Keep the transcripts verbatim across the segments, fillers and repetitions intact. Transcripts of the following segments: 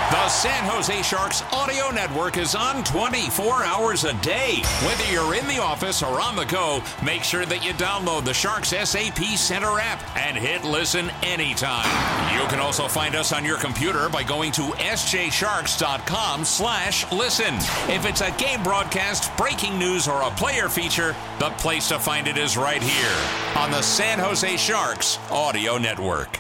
The San Jose Sharks audio network is on twenty-four hours a day. Whether you're in the office or on the go, make sure that you download the Sharks S A P Center app and hit listen anytime. You can also find us on your computer by going to s j sharks dot com slash listen. If it's a game broadcast, breaking news, or a player feature, the place to find it is right here on the San Jose Sharks audio network.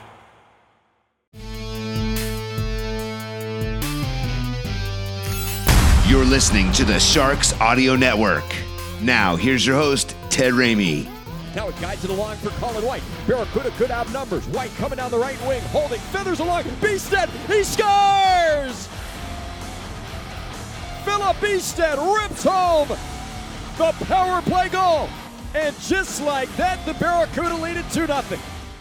You're listening to the Sharks Audio Network. Now, here's your host, Ted Ramey. Now it guides it along for Colin White. Barracuda could have numbers. White coming down the right wing, holding, feathers along. Bistad, he scores! Philip Bistad rips home the power play goal. And just like that, the Barracuda lead it two nothing.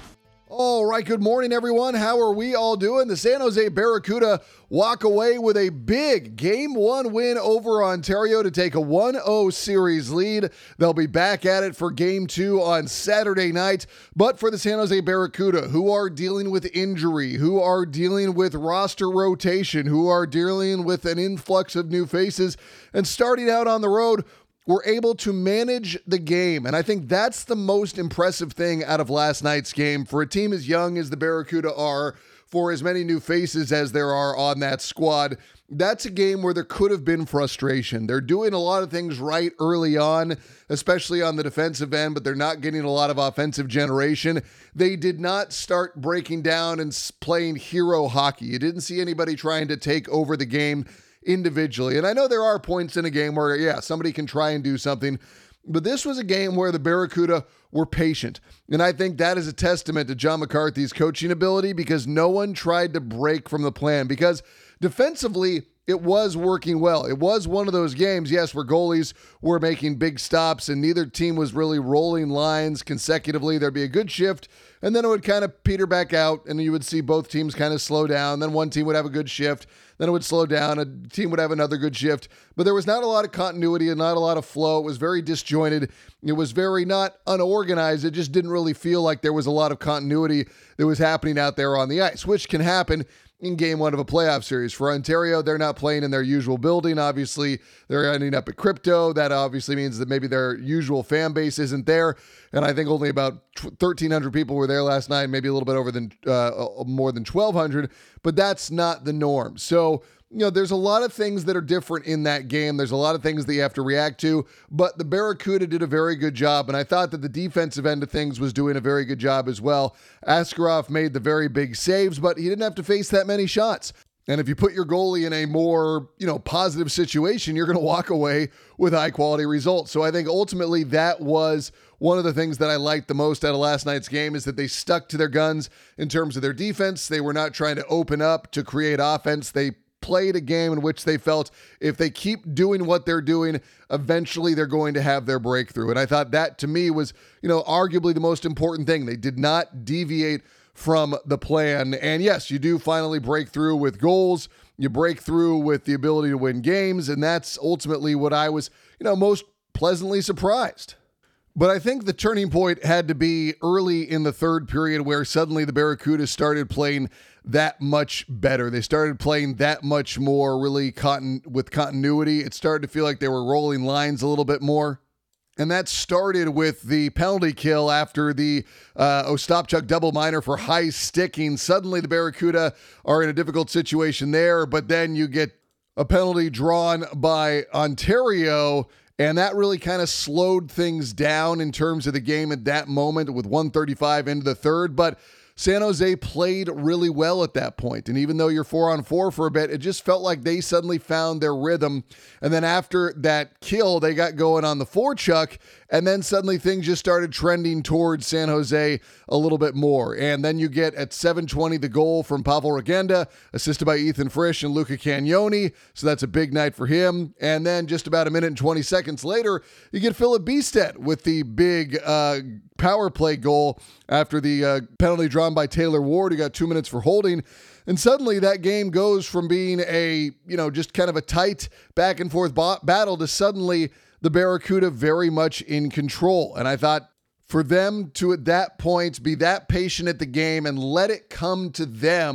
All right, good morning, everyone. How are we all doing? The San Jose Barracuda walk away with a big Game one win over Ontario to take a one oh series lead. They'll be back at it for Game two on Saturday night. But for the San Jose Barracuda, who are dealing with injury, who are dealing with roster rotation, who are dealing with an influx of new faces, and starting out on the road, were able to manage the game. And I think that's the most impressive thing out of last night's game. For a team as young as the Barracuda are, for as many new faces as there are on that squad, that's a game where there could have been frustration. They're doing a lot of things right early on, especially on the defensive end, but they're not getting a lot of offensive generation. They did not start breaking down and playing hero hockey. You didn't see anybody trying to take over the game individually. And I know there are points in a game where, yeah, somebody can try and do something, but this was a game where the Barracuda were patient. And I think that is a testament to John McCarthy's coaching ability, because no one tried to break from the plan, because defensively, it was working well. It was one of those games, yes, where goalies were making big stops and neither team was really rolling lines consecutively. There'd be a good shift, and then it would kind of peter back out, and you would see both teams kind of slow down. Then one team would have a good shift, then it would slow down. A team would have another good shift. But there was not a lot of continuity and not a lot of flow. It was very disjointed. It was very not unorganized. It just didn't really feel like there was a lot of continuity that was happening out there on the ice, which can happen in game one of a playoff series. For Ontario, they're not playing in their usual building. Obviously, they're ending up at Crypto. That obviously means that maybe their usual fan base isn't there. And I think only about thirteen hundred people were there last night, maybe a little bit over than uh, more than twelve hundred, but that's not the norm. So, you know, there's a lot of things that are different in that game. There's a lot of things that you have to react to, but the Barracuda did a very good job, and I thought that the defensive end of things was doing a very good job as well. Askarov made the very big saves, but he didn't have to face that many shots. And if you put your goalie in a more, you know, positive situation, you're going to walk away with high quality results. So I think ultimately that was one of the things that I liked the most out of last night's game, is that they stuck to their guns in terms of their defense. They were not trying to open up to create offense. They played a game in which they felt if they keep doing what they're doing, eventually they're going to have their breakthrough. And I thought that, to me, was, you know, arguably the most important thing. They did not deviate from the plan. And yes, you do finally break through with goals. You break through with the ability to win games. And that's ultimately what I was, you know, most pleasantly surprised. But I think the turning point had to be early in the third period, where suddenly the Barracuda started playing that much better. They started playing that much more really cotton with continuity. It started to feel like they were rolling lines a little bit more. And that started with the penalty kill after the uh, Ostapchuk double minor for high sticking. Suddenly the Barracuda are in a difficult situation there, but then you get a penalty drawn by Ontario, and that really kind of slowed things down in terms of the game at that moment with one thirty-five into the third. But San Jose played really well at that point. And even though you're four on four for a bit, it just felt like they suddenly found their rhythm. And then after that kill, they got going on the forechuck. And then suddenly things just started trending towards San Jose a little bit more. And then you get at seven twenty the goal from Pavel Regenda, assisted by Ethan Frisch and Luca Cagnoni. So that's a big night for him. And then just about a minute and twenty seconds later, you get Philip Bistad with the big uh, power play goal after the uh, penalty drawn by Taylor Ward, who got two minutes for holding. And suddenly that game goes from being a, you know, just kind of a tight back and forth bo- battle to suddenly the Barracuda very much in control. And I thought for them to at that point be that patient at the game and let it come to them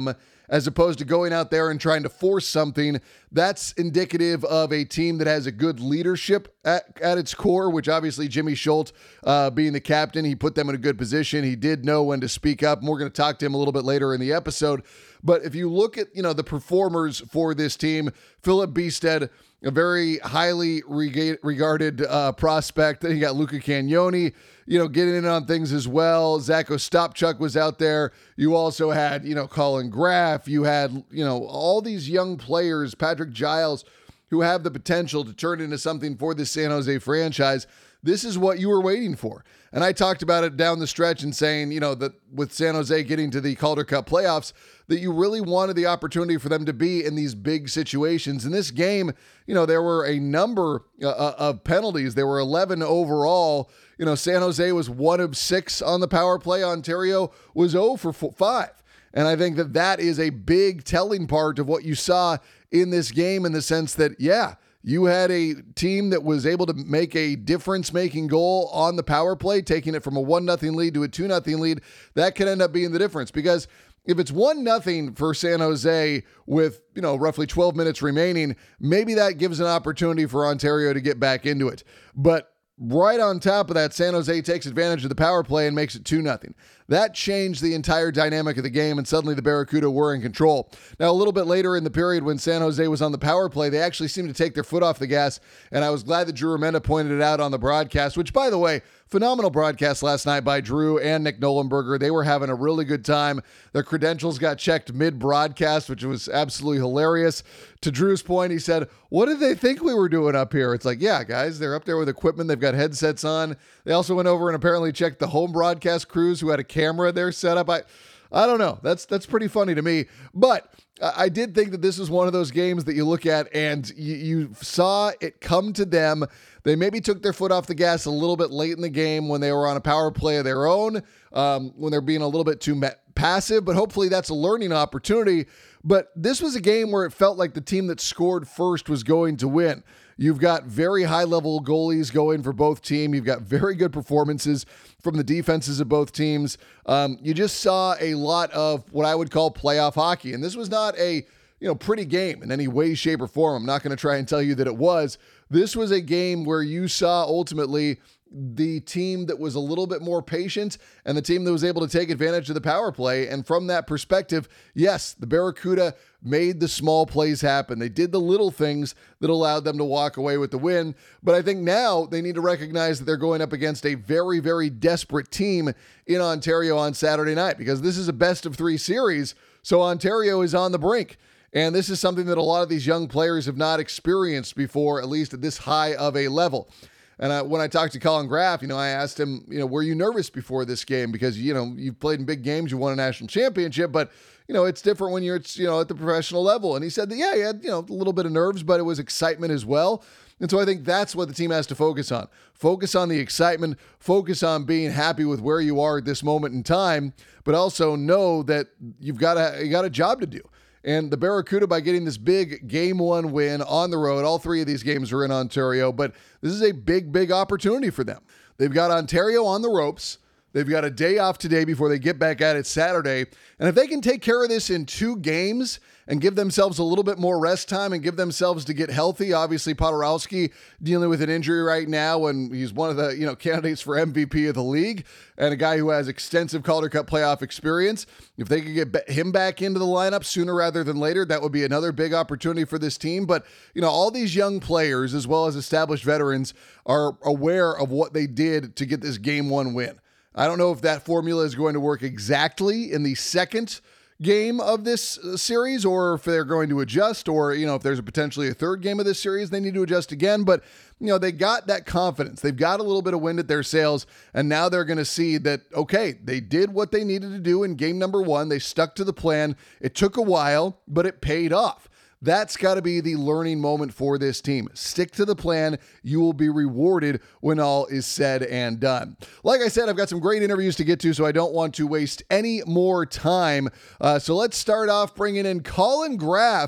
as opposed to going out there and trying to force something. That's indicative of a team that has a good leadership at, at its core, which obviously Jimmy Schultz, uh, being the captain, he put them in a good position. He did know when to speak up, and we're going to talk to him a little bit later in the episode. But if you look at, you know, the performers for this team, Philip Bistad, a very highly rega- regarded uh, prospect. Then you got Luca Cagnoni, you know, getting in on things as well. Zach Ostapchuk was out there. You also had, you know, Colin Graff. You had, you know, all these young players, Patrick Giles, who have the potential to turn into something for this San Jose franchise. This is what you were waiting for. And I talked about it down the stretch and saying, you know, that with San Jose getting to the Calder Cup playoffs, that you really wanted the opportunity for them to be in these big situations. In this game, you know, there were a number uh, of penalties. There were eleven overall. You know, San Jose was one of six on the power play. Ontario was zero for five. And I think that that is a big telling part of what you saw in this game, in the sense that, yeah, you had a team that was able to make a difference-making goal on the power play, taking it from a one nothing lead to a two nothing lead. That could end up being the difference, because if it's one nothing for San Jose with, you know, roughly twelve minutes remaining, maybe that gives an opportunity for Ontario to get back into it. But right on top of that, San Jose takes advantage of the power play and makes it two nothing. That changed the entire dynamic of the game, and suddenly the Barracuda were in control. Now, a little bit later in the period when San Jose was on the power play, they actually seemed to take their foot off the gas, and I was glad that Drew Remenda pointed it out on the broadcast, which, by the way, phenomenal broadcast last night by Drew and Nick Nolenberger. They were having a really good time. Their credentials got checked mid-broadcast, which was absolutely hilarious. To Drew's point, he said, what did they think we were doing up here? It's like, yeah, guys, they're up there with equipment. They've got headsets on. They also went over and apparently checked the home broadcast crews who had a camera there set up. I I don't know. That's that's pretty funny to me. But I did think that this was one of those games that you look at and you, you saw it come to them. They maybe took their foot off the gas a little bit late in the game when they were on a power play of their own, um, when they're being a little bit too ma- passive, but hopefully that's a learning opportunity. But this was a game where it felt like the team that scored first was going to win. You've got very high-level goalies going for both teams. You've got very good performances from the defenses of both teams. Um, you just saw a lot of what I would call playoff hockey. And this was not a you know pretty game in any way, shape, or form. I'm not going to try and tell you that it was. This was a game where you saw ultimately the team that was a little bit more patient and the team that was able to take advantage of the power play. And from that perspective, yes, the Barracuda made the small plays happen. They did the little things that allowed them to walk away with the win. But I think now they need to recognize that they're going up against a very, very desperate team in Ontario on Saturday night, because this is a best of three series. So Ontario is on the brink. And this is something that a lot of these young players have not experienced before, at least at this high of a level. And I, when I talked to Colin Graff, you know, I asked him, you know, were you nervous before this game? Because, you know, you've played in big games, you won a national championship, but, you know, it's different when you're, it's, you know, at the professional level. And he said that, yeah, he had, you know, a little bit of nerves, but it was excitement as well. And so I think that's what the team has to focus on. Focus on the excitement, focus on being happy with where you are at this moment in time, but also know that you've got a, you got a job to do. And the Barracuda, by getting this big game one win on the road, all three of these games are in Ontario, but this is a big, big opportunity for them. They've got Ontario on the ropes. They've got a day off today before they get back at it Saturday. And if they can take care of this in two games and give themselves a little bit more rest time and give themselves to get healthy, obviously Podorowski dealing with an injury right now, and he's one of the you know candidates for M V P of the league and a guy who has extensive Calder Cup playoff experience. If they could get him back into the lineup sooner rather than later, that would be another big opportunity for this team. But you know, all these young players as well as established veterans are aware of what they did to get this game one win. I don't know if that formula is going to work exactly in the second game of this series, or if they're going to adjust, or, you know, if there's a potentially a third game of this series, they need to adjust again. But, you know, they got that confidence. They've got a little bit of wind at their sails, and now they're going to see that, okay, they did what they needed to do in game number one. They stuck to the plan. It took a while, but it paid off. That's got to be the learning moment for this team. Stick to the plan. You will be rewarded when all is said and done. Like I said, I've got some great interviews to get to, so I don't want to waste any more time. Uh, so let's start off bringing in Colin Graff,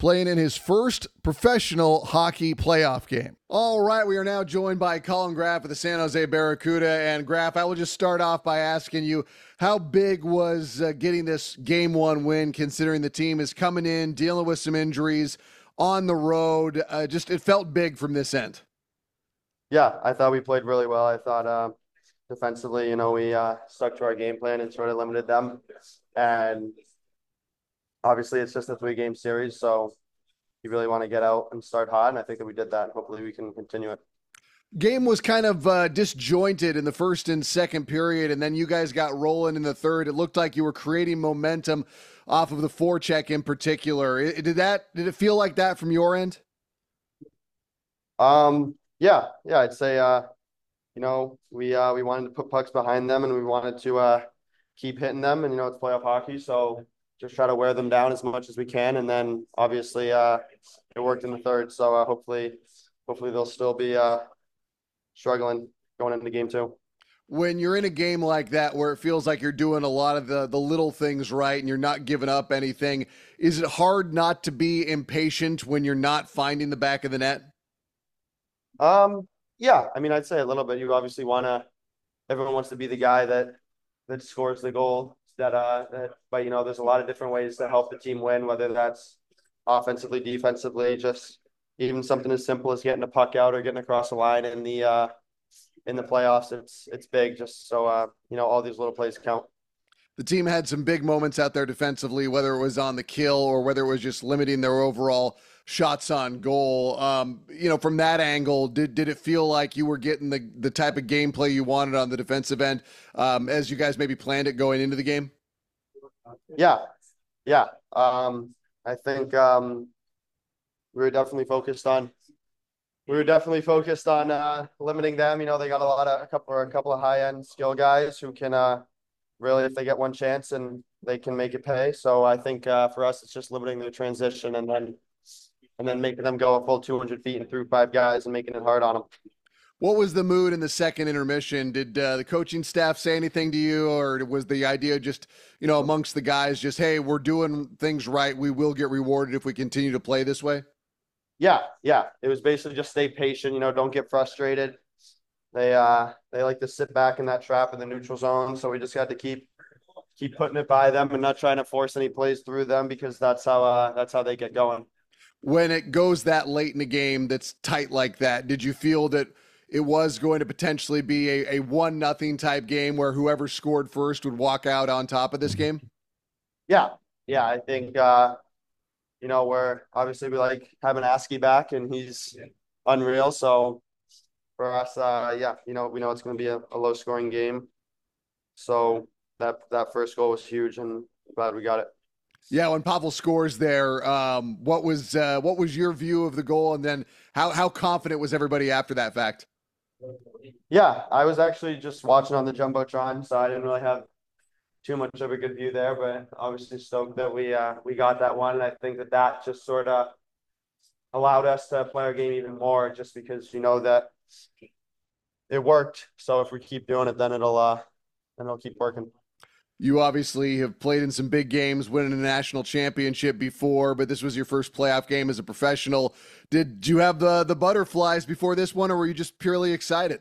playing in his first professional hockey playoff game. All right, we are now joined by Colin Graff of the San Jose Barracuda. And Graff, I will just start off by asking you, how big was uh, getting this game one win, considering the team is coming in, dealing with some injuries on the road? Uh, just it felt big from this end. Yeah, I thought we played really well. I thought uh, defensively, you know, we uh, stuck to our game plan and sort of limited them. And obviously, it's just a three-game series, so you really want to get out and start hot, and I think that we did that, and hopefully we can continue it. Game was kind of uh, disjointed in the first and second period, and then you guys got rolling in the third. It looked like you were creating momentum off of the forecheck in particular. It, did that? Did it feel like that from your end? Um, yeah, yeah, I'd say, uh, you know, we uh, we wanted to put pucks behind them, and we wanted to uh, keep hitting them, and, you know, it's playoff hockey, so just try to wear them down as much as we can. And then obviously uh, it worked in the third. So uh, hopefully, hopefully they'll still be uh, struggling going into game two. When you're in a game like that, where it feels like you're doing a lot of the, the little things right and you're not giving up anything, is it hard not to be impatient when you're not finding the back of the net? Um, yeah, I mean, I'd say a little bit. You obviously want to, everyone wants to be the guy that, that scores the goal. That uh, that, but you know, there's a lot of different ways to help the team win, whether that's offensively, defensively, just even something as simple as getting a puck out or getting across the line in the uh, in the playoffs. It's it's big, just so uh, you know, all these little plays count. The team had some big moments out there defensively, whether it was on the kill or whether it was just limiting their overall shots on goal. Um, you know, from that angle, did did it feel like you were getting the, the type of gameplay you wanted on the defensive end um, as you guys maybe planned it going into the game? Yeah, yeah. Um, I think um, we were definitely focused on we were definitely focused on uh, limiting them. You know, they got a lot of a couple a couple of high end skill guys who can uh, really, if they get one chance, and they can make it pay. So I think uh, for us, it's just limiting their transition and then. and then making them go a full two hundred feet and through five guys and making it hard on them. What was the mood in the second intermission? Did uh, the coaching staff say anything to you, or was the idea just, you know, amongst the guys, just, hey, we're doing things right, we will get rewarded if we continue to play this way? Yeah, yeah. It was basically just stay patient, you know, don't get frustrated. They uh they like to sit back in that trap in the neutral zone, so we just got to keep keep putting it by them and not trying to force any plays through them, because that's how uh that's how they get going. When it goes that late in the game that's tight like that, did you feel that it was going to potentially be a, a one nothing type game where whoever scored first would walk out on top of this game? Yeah, yeah. I think, uh, you know, we're obviously we like having Askey back, and he's unreal. So for us, uh, yeah, you know, we know it's going to be a, a low scoring game. So that that first goal was huge, and glad we got it. Yeah, when Pavel scores there, um, what was uh, what was your view of the goal, and then how how confident was everybody after that fact? Yeah, I was actually just watching on the Jumbotron, so I didn't really have too much of a good view there, but obviously stoked that we uh, we got that one. And I think that that just sort of allowed us to play our game even more, just because you know that it worked. So if we keep doing it, then it'll uh, then it'll keep working. You obviously have played in some big games, winning a national championship before, but this was your first playoff game as a professional. Did you have the the butterflies before this one, or were you just purely excited?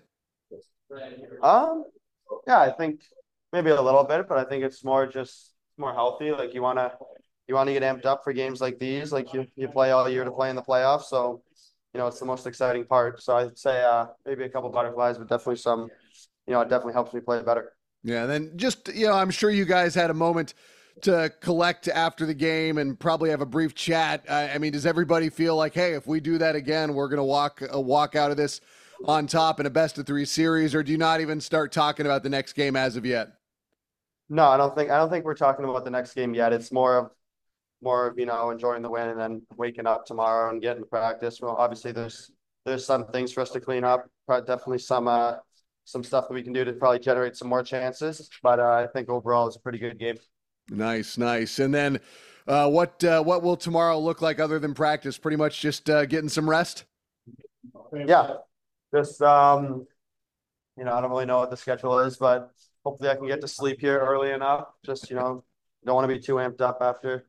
Um, yeah, I think maybe a little bit, but I think it's more just more healthy. Like you wanna you wanna get amped up for games like these. Like you you play all year to play in the playoffs, so you know it's the most exciting part. So I'd say uh maybe a couple butterflies, but definitely some. You know, it definitely helps me play better. Yeah, and then just, you know, I'm sure you guys had a moment to collect after the game and probably have a brief chat. I, I mean, does everybody feel like, hey, if we do that again, we're going to walk uh, walk out of this on top in a best of three series, or do you not even start talking about the next game as of yet? No, I don't think I don't think we're talking about the next game yet. It's more of more of, you know, enjoying the win and then waking up tomorrow and getting to practice. Well, obviously there's there's some things for us to clean up. Probably definitely some uh some stuff that we can do to probably generate some more chances. But uh, I think overall it's a pretty good game. Nice, nice. And then uh, what uh, what will tomorrow look like other than practice? Pretty much just uh, getting some rest? Yeah, just, um, you know, I don't really know what the schedule is, but hopefully I can get to sleep here early enough. Just, you know, don't want to be too amped up after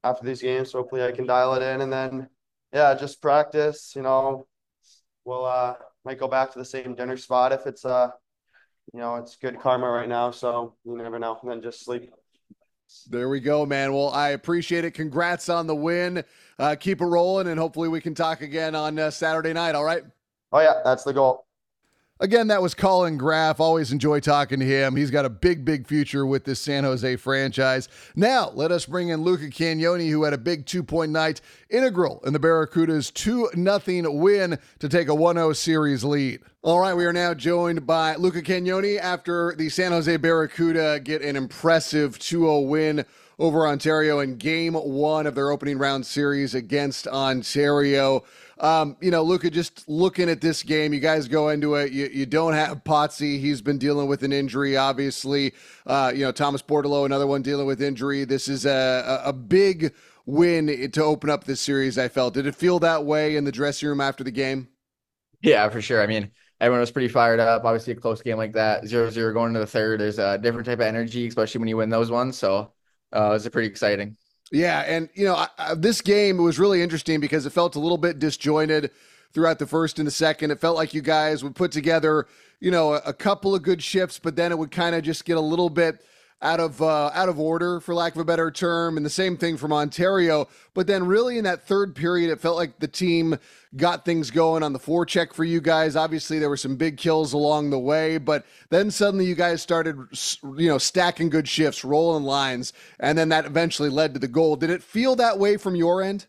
after these games. So hopefully I can dial it in, and then yeah, just practice. You know, we'll uh might go back to the same dinner spot if it's uh you know it's good karma right now. So you never know. And then just sleep. There we go, man. Well, I appreciate it. Congrats on the win. Uh, keep it rolling, and hopefully we can talk again on uh, Saturday night. All right. Oh yeah, that's the goal. Again, that was Colin Graff. Always enjoy talking to him. He's got a big, big future with this San Jose franchise. Now, let us bring in Luca Cagnoni, who had a big two-point night, integral in the Barracuda's two nothing win to take a one oh series lead. All right, we are now joined by Luca Cagnoni after the San Jose Barracuda get an impressive two oh win over Ontario in game one of their opening round series against Ontario. Um, you know, Luca, just looking at this game, you guys go into it. You, you don't have Potsy. He's been dealing with an injury, obviously. Uh, you know, Thomas Portillo, another one dealing with injury. This is a, a big win to open up this series, I felt. Did it feel that way in the dressing room after the game? Yeah, for sure. I mean, everyone was pretty fired up. Obviously, a close game like that, zero zero going into the third, there's a different type of energy, especially when you win those ones. So uh, it was pretty exciting. Yeah, and, you know, I, I, this game was really interesting because it felt a little bit disjointed throughout the first and the second. It felt like you guys would put together, you know, a, a couple of good shifts, but then it would kind of just get a little bit out of uh, out of order, for lack of a better term, and the same thing from Ontario. But then really in that third period, it felt like the team got things going on the forecheck for you guys. Obviously, there were some big kills along the way, but then suddenly you guys started, you know, stacking good shifts, rolling lines, and then that eventually led to the goal. Did it feel that way from your end?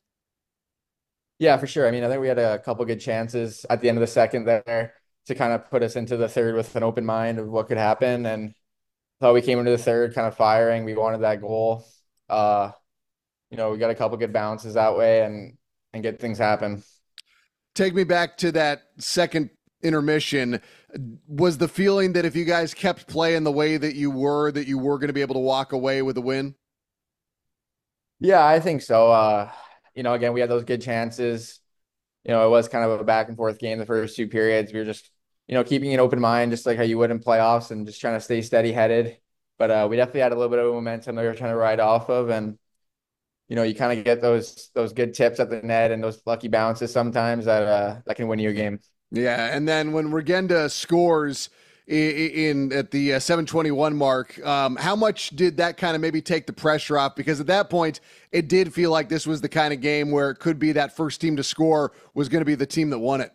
Yeah, for sure. I mean, I think we had a couple good chances at the end of the second there to kind of put us into the third with an open mind of what could happen, and thought we came into the third kind of firing. We wanted that goal. Uh, you know, we got a couple good bounces that way and and get things happen. Take me back to that second intermission. Was the feeling that if you guys kept playing the way that you were, that you were going to be able to walk away with a win? Yeah, I think so. Uh, you know, again, we had those good chances. You know, it was kind of a back and forth game the first two periods. We were just, you know, keeping an open mind, just like how you would in playoffs, and just trying to stay steady headed. But uh, we definitely had a little bit of momentum that we were trying to ride off of. And, you know, you kind of get those those good tips at the net and those lucky bounces sometimes that uh, that can win you a game. Yeah, and then when Regenda scores in, in at the uh, seven twenty-one mark, um, how much did that kind of maybe take the pressure off? Because at that point, it did feel like this was the kind of game where it could be that first team to score was going to be the team that won it.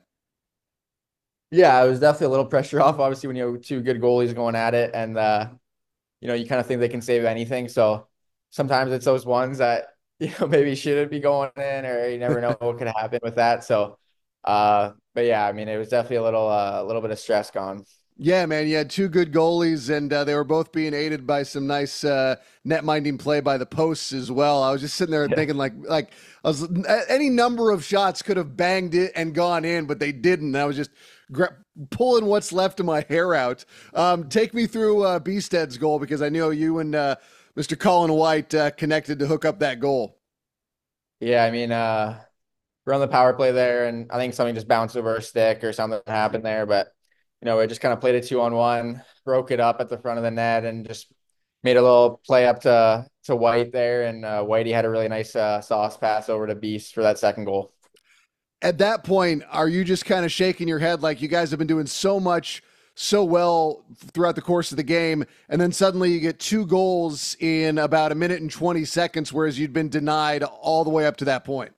Yeah, it was definitely a little pressure off, obviously, when you have two good goalies going at it, and uh, you know, you kind of think they can save anything. So sometimes it's those ones that, you know, maybe shouldn't be going in, or you never know what could happen with that. So, uh, but yeah, I mean, it was definitely a little, uh, a little bit of stress gone. Yeah, man, you had two good goalies, and uh, they were both being aided by some nice uh, net-minding play by the posts as well. I was just sitting there yeah. thinking, like, like I was, any number of shots could have banged it and gone in, but they didn't. I was just gra- pulling what's left of my hair out. Um, take me through uh, Beasted's goal, because I know you and uh, Mister Colin White uh, connected to hook up that goal. Yeah, I mean, uh, we're on the power play there, and I think something just bounced over a stick or something happened there, but you know, we just kind of played it two on one, broke it up at the front of the net, and just made a little play up to to White there. And uh, Whitey had a really nice uh, sauce pass over to Beast for that second goal. At that point, are you just kind of shaking your head like you guys have been doing so much so well throughout the course of the game, and then suddenly you get two goals in about a minute and twenty seconds, whereas you'd been denied all the way up to that point?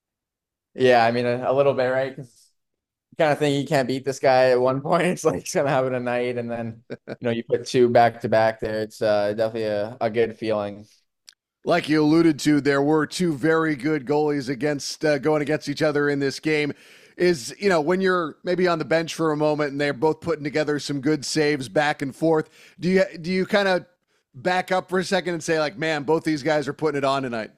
Yeah, I mean, a, a little bit, right? 'Cause kind of think you can't beat this guy at one point. It's like he's gonna have it a night, and then you know you put two back to back there. It's uh, definitely a, a good feeling. Like you alluded to, there were two very good goalies against uh, going against each other in this game. Is, you know, when you're maybe on the bench for a moment and they're both putting together some good saves back and forth, do you do you kind of back up for a second and say, like, man, both these guys are putting it on tonight?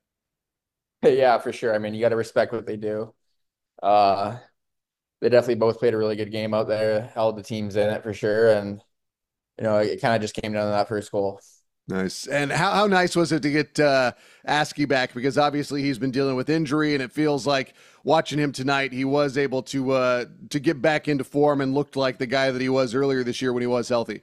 Yeah, for sure. I mean, you got to respect what they do. Uh, They definitely both played a really good game out there, held the teams in it for sure. And, you know, it kind of just came down to that first goal. Nice. And how, how nice was it to get uh, Askey back? Because obviously he's been dealing with injury, and it feels like watching him tonight, he was able to uh, to get back into form and looked like the guy that he was earlier this year when he was healthy.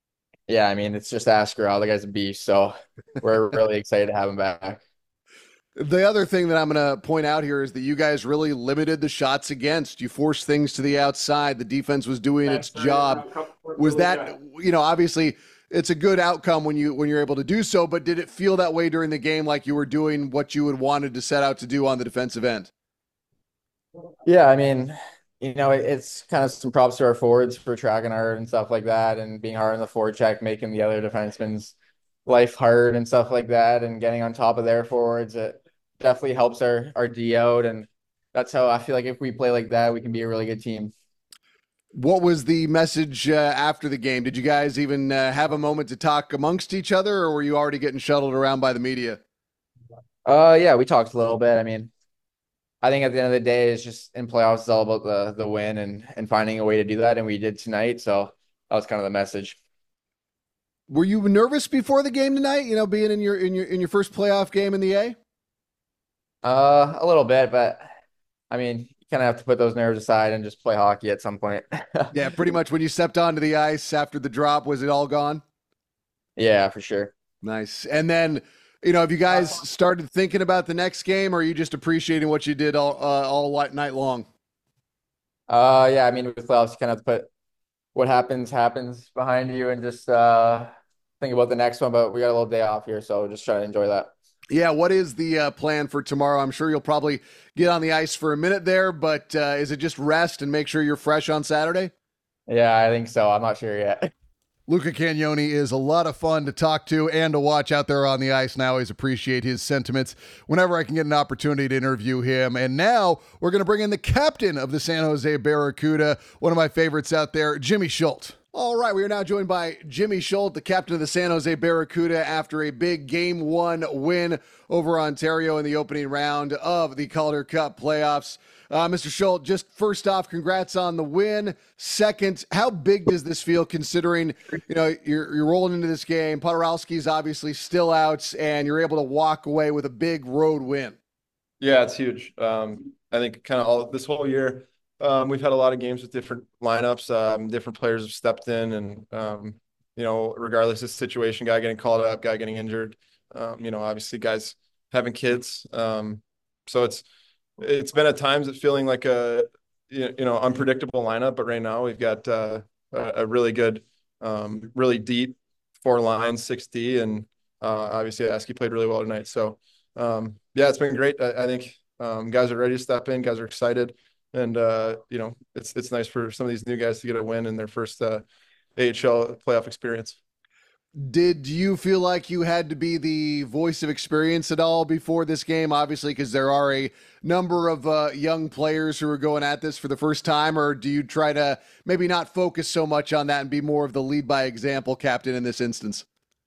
Yeah, I mean, it's just Askarov. The guy's a beast. So we're really excited to have him back. The other thing that I'm going to point out here is that you guys really limited the shots against. You forced things to the outside. The defense was doing its job. Was that, you know, obviously it's a good outcome when you when you're able to do so, but did it feel that way during the game, like you were doing what you had wanted to set out to do on the defensive end? Yeah, I mean, you know, it, it's kind of some props to our forwards for tracking hard and stuff like that, and being hard on the forward check, making the other defensemen's life hard and stuff like that, and getting on top of their forwards. It definitely helps our our D out, and that's how I feel like if we play like that, we can be a really good team. What was the message uh, after the game? Did you guys even uh, have a moment to talk amongst each other, or were you already getting shuttled around by the media? Uh, yeah, we talked a little bit. I mean, I think at the end of the day, it's just in playoffs, it's all about the the win and and finding a way to do that, and we did tonight. So that was kind of the message. Were you nervous before the game tonight? You know, being in your in your in your first playoff game in the A? Uh, a little bit, but I mean, you kind of have to put those nerves aside and just play hockey at some point. Yeah, pretty much when you stepped onto the ice after the drop, was it all gone? Yeah, for sure. Nice. And then, you know, have you guys started thinking about the next game, or are you just appreciating what you did all uh, all night long? Uh, yeah, I mean, with playoffs, you kind of have to put what happens, happens behind you and just uh, think about the next one. But we got a little day off here, so just try to enjoy that. Yeah, what is the uh, plan for tomorrow? I'm sure you'll probably get on the ice for a minute there, but uh, is it just rest and make sure you're fresh on Saturday? Yeah, I think so. I'm not sure yet. Luca Cagnoni is a lot of fun to talk to and to watch out there on the ice, and I always appreciate his sentiments whenever I can get an opportunity to interview him. And now we're going to bring in the captain of the San Jose Barracuda, one of my favorites out there, Jimmy Schuldt. All right, we are now joined by Jimmy Schuldt, the captain of the San Jose Barracuda, after a big game one win over Ontario in the opening round of the Calder Cup playoffs. Uh, Mister Schuldt, just first off, congrats on the win. Second, how big does this feel considering, you know, you're, you're rolling into this game, Podorowski's obviously still out, and you're able to walk away with a big road win? Yeah, it's huge. Um, I think kind of all this whole year, Um, we've had a lot of games with different lineups. Um, different players have stepped in, and um, you know, regardless of the situation, guy getting called up, guy getting injured. Um, you know, obviously, guys having kids. Um, so it's it's been at times it feeling like a you know unpredictable lineup. But right now we've got uh, a, a really good, um, really deep four lines, six D, and uh, obviously Askey played really well tonight. So um, yeah, it's been great. I, I think um, guys are ready to step in. Guys are excited. And, uh, you know, it's it's nice for some of these new guys to get a win in their first uh, A H L playoff experience. Did you feel like you had to be the voice of experience at all before this game? Obviously, because there are a number of uh, young players who are going at this for the first time, or do you try to maybe not focus so much on that and be more of the lead by example captain in this instance?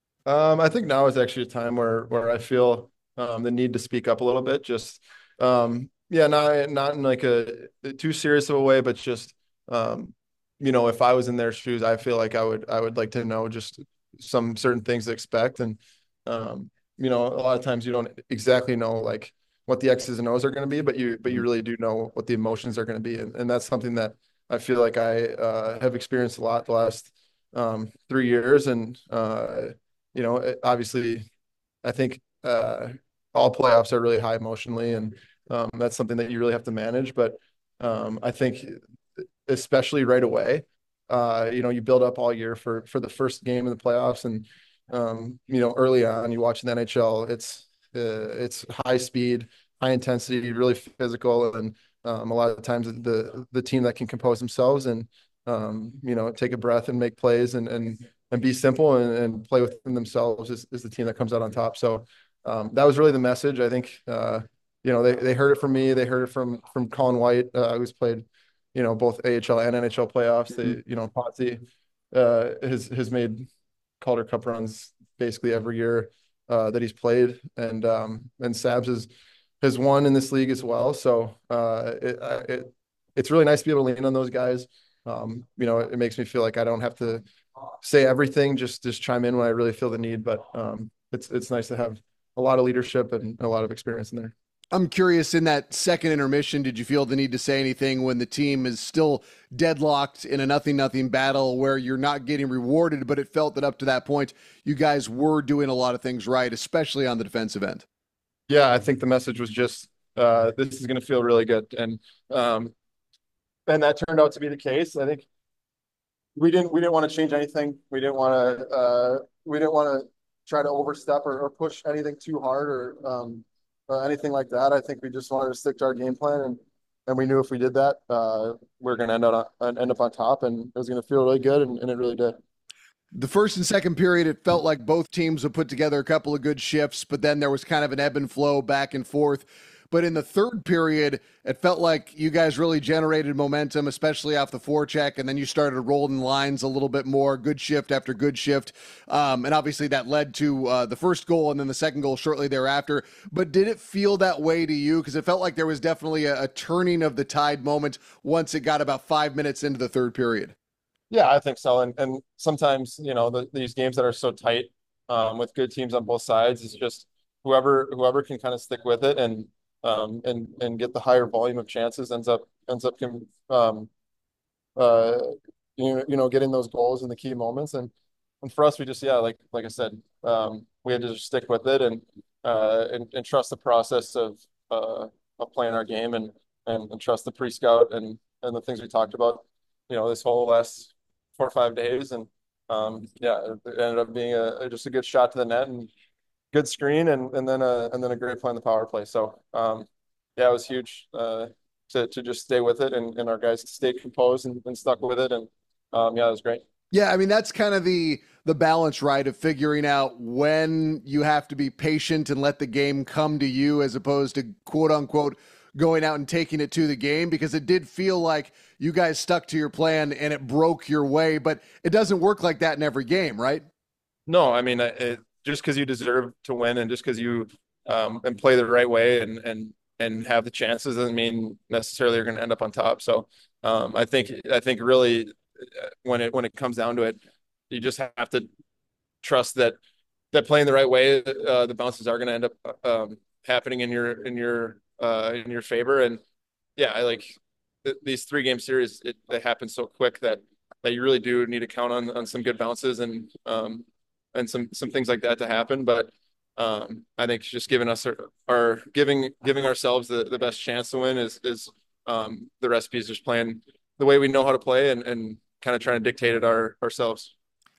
Um, I think now is actually a time where where I feel um, the need to speak up a little bit. Just um, yeah, not not in like a too serious of a way, but just um, you know, if I was in their shoes, I feel like I would I would like to know just some certain things to expect. And um, you know, a lot of times you don't exactly know like what the X's and O's are going to be, but you but you really do know what the emotions are going to be, and, and that's something that I feel like I uh, have experienced a lot the last um, three years. And uh, you know, obviously, I think uh, all playoffs are really high emotionally, and Um, that's something that you really have to manage. But um, I think especially right away, uh, you know, you build up all year for, for the first game in the playoffs. And, um, you know, early on you watch the N H L, it's, uh, it's high speed, high intensity, really physical. And um, a lot of times the, the team that can compose themselves and, um, you know, take a breath and make plays and, and, and be simple and, and play within themselves is, is the team that comes out on top. So um, that was really the message. I think, uh, You know, they, they heard it from me. They heard it from from Colin White, uh, who's played, you know, both A H L and N H L playoffs. They, you know, Potsy uh, has has made Calder Cup runs basically every year uh, that he's played, and um, and Sabs has has won in this league as well. So uh, it, it it's really nice to be able to lean on those guys. Um, you know, it, it makes me feel like I don't have to say everything, just just chime in when I really feel the need. But um, it's it's nice to have a lot of leadership and a lot of experience in there. I'm curious, in that second intermission, did you feel the need to say anything when the team is still deadlocked in a nothing-nothing battle where you're not getting rewarded, but it felt that up to that point, you guys were doing a lot of things right, especially on the defensive end? yeah, I think the message was just, uh, this is going to feel really good. And, um, and that turned out to be the case. I think we didn't, we didn't want to change anything. We didn't want to, uh, we didn't want to try to overstep or, or push anything too hard or, um, uh, anything like that. I think we just wanted to stick to our game plan, and, and we knew if we did that, uh, we we're going to end up on, end up on top, and it was going to feel really good. And, and it really did. The first and second period, it felt like both teams would put together a couple of good shifts, but then there was kind of an ebb and flow back and forth. But in the third period, it felt like you guys really generated momentum, especially off the forecheck, and then you started rolling lines a little bit more, good shift after good shift. Um, and obviously that led to uh, the first goal and then the second goal shortly thereafter. But did it feel that way to you? Because it felt like there was definitely a, a turning of the tide moment once it got about five minutes into the third period. Yeah, I think so. And and sometimes, you know, the, these games that are so tight, um, with good teams on both sides, is just whoever whoever can kind of stick with it and um and and get the higher volume of chances ends up ends up um uh you know, you know getting those goals in the key moments. And and for us, we just, yeah, like like I said, um we had to just stick with it and uh and, and trust the process of uh of playing our game, and and, and trust the pre-scout and and the things we talked about, you know, this whole last four or five days. And um, yeah, it ended up being a just a good shot to the net and good screen, and and then a and then a great play in the power play. So um, yeah, it was huge uh, to to just stay with it, and, and our guys stayed composed and, and stuck with it. And um, yeah, it was great. Yeah, I mean, that's kind of the the balance, right, of figuring out when you have to be patient and let the game come to you, as opposed to quote unquote going out and taking it to the game, because it did feel like you guys stuck to your plan and it broke your way, but it doesn't work like that in every game, right? No, I mean, it, just because you deserve to win and just because you um, and play the right way and and and have the chances doesn't mean necessarily you're going to end up on top. So um, I think I think really when it when it comes down to it, you just have to trust that that playing the right way, uh, the bounces are going to end up um, happening in your in your uh, in your favor. And yeah, I like th- these three game series. It, it happens so quick that that you really do need to count on on some good bounces and um and some some things like that to happen. But um, I think just giving us our, our giving giving ourselves the, the best chance to win is is um, the recipe is just playing the way we know how to play and and kind of trying to dictate it our, ourselves.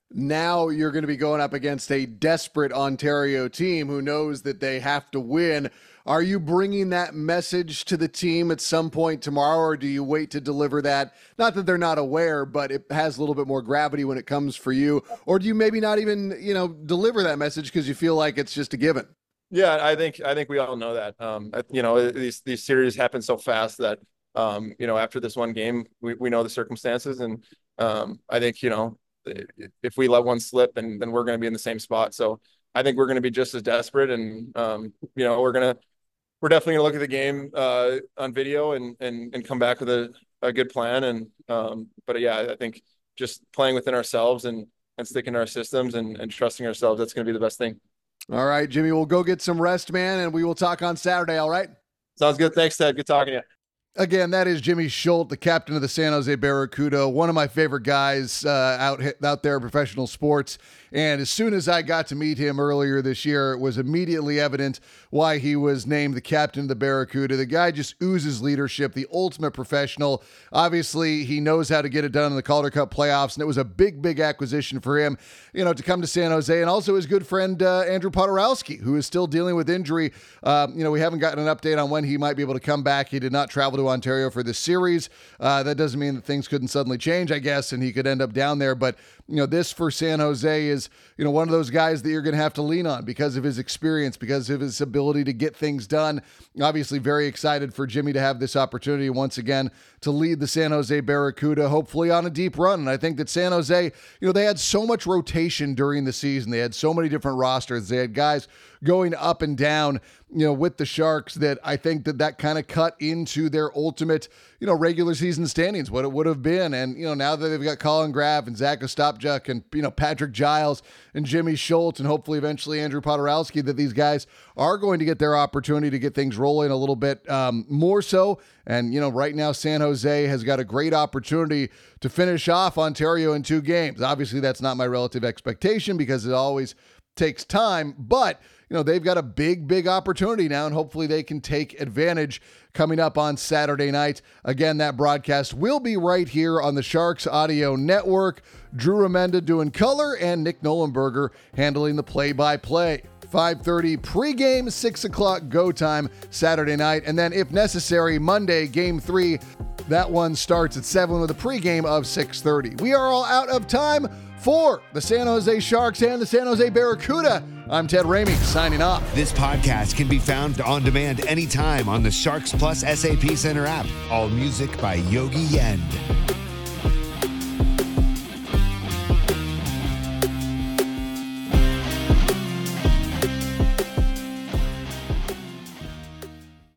Now you're going to be going up against a desperate Ontario team who knows that they have to win. Are you bringing that message to the team at some point tomorrow, or do you wait to deliver that? Not that they're not aware, but it has a little bit more gravity when it comes for you. Or do you maybe not even, you know, deliver that message because you feel like it's just a given? Yeah, I think I think we all know that. Um, you know, these these series happen so fast that um, you know, after this one game, we, we know the circumstances, and um, I think, you know, if we let one slip, then then we're going to be in the same spot. So I think we're going to be just as desperate, and um, you know, we're gonna we're definitely gonna look at the game uh, on video and and and come back with a, a good plan. And um, but yeah, I think just playing within ourselves and and sticking to our systems and, and trusting ourselves, that's going to be the best thing. All right, Jimmy, we'll go get some rest, man, and we will talk on Saturday. All right. Sounds good. Thanks, Ted. Good talking to you. Again, that is Jimmy Schuldt, the captain of the San Jose Barracuda, one of my favorite guys uh, out out there in professional sports. And as soon as I got to meet him earlier this year, it was immediately evident why he was named the captain of the Barracuda. The guy just oozes leadership, the ultimate professional. Obviously, he knows how to get it done in the Calder Cup playoffs, and it was a big, big acquisition for him, you know, to come to San Jose. And also his good friend, uh, Andrew Podorowski, who is still dealing with injury. Uh, you know, we haven't gotten an update on when he might be able to come back. He did not travel to Ontario for this series. Uh, that doesn't mean that things couldn't suddenly change, I guess, and he could end up down there. But, you know, this for San Jose is, you know, one of those guys that you're going to have to lean on because of his experience, because of his ability to get things done. Obviously very excited for Jimmy to have this opportunity once again to lead the San Jose Barracuda, hopefully on a deep run. And I think that San Jose, you know, they had so much rotation during the season. They had so many different rosters. They had guys going up and down, you know, with the Sharks, that I think that that kind of cut into their ultimate, you know, regular season standings, what it would have been. And, you know, now that they've got Colin Graff and Zach Ostapchuk and, you know, Patrick Giles and Jimmy Schuldt and hopefully eventually Andrew Podorowski, that these guys are going to get their opportunity to get things rolling a little bit um, more so. And, you know, right now San Jose has got a great opportunity to finish off Ontario in two games. Obviously, that's not my relative expectation because it always takes time, but you know, they've got a big, big opportunity now, and hopefully they can take advantage coming up on Saturday night. Again, that broadcast will be right here on the Sharks Audio Network. Drew Remenda doing color and Nick Nolenberger handling the play-by-play. five thirty pregame, six o'clock go time Saturday night. And then if necessary, Monday, game three, that one starts at seven with a pregame of six thirty. We are all out of time for the San Jose Sharks and the San Jose Barracuda. I'm Ted Ramey, signing off. This podcast can be found on demand anytime on the Sharks Plus S A P Center app. All music by Yogi Yend.